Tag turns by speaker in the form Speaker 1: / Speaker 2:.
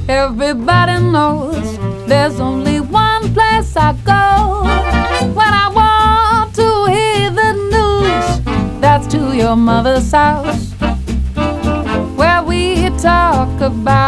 Speaker 1: Everybody knows there's only one place I go when I want to hear the news. That's to your mother's house, where we talk about